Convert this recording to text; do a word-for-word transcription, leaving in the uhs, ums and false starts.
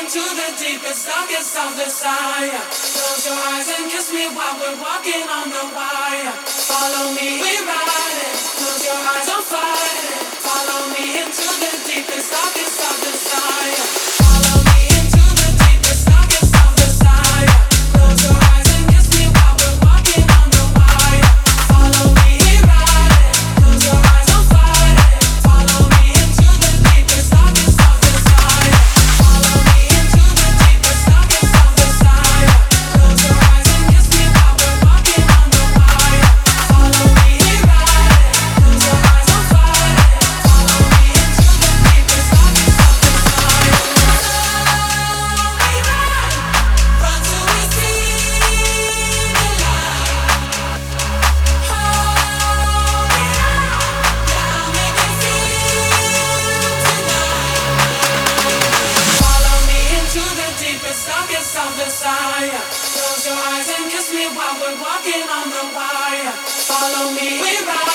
into the deepest, darkest of desire. Close your eyes and kiss me while we're walking on the wire. Follow me, we ride it. Close your eyes, don't fight it. Follow me into the deepest, darkest of desire. Follow me into the deepest, darkest of desire. Close your eyes and kiss me while we're walking on the wire. Follow me, we ride it. Close your eyes, don't fight it. Follow me into the deepest, darkest of desire. Follow me into the deepest, darkest of desire. Close your eyes and kiss me while we're walking on the wire. Follow me, we ride it. Close your eyes, don't fight it. Follow me into the deepest, darkest of desire. We ride, run till we see the light. Hold me out, yeah, make me feel tonight. Follow me into the deepest, darkest of desire. Close your eyes and kiss me while we're walking on the wire. Follow me, we ride.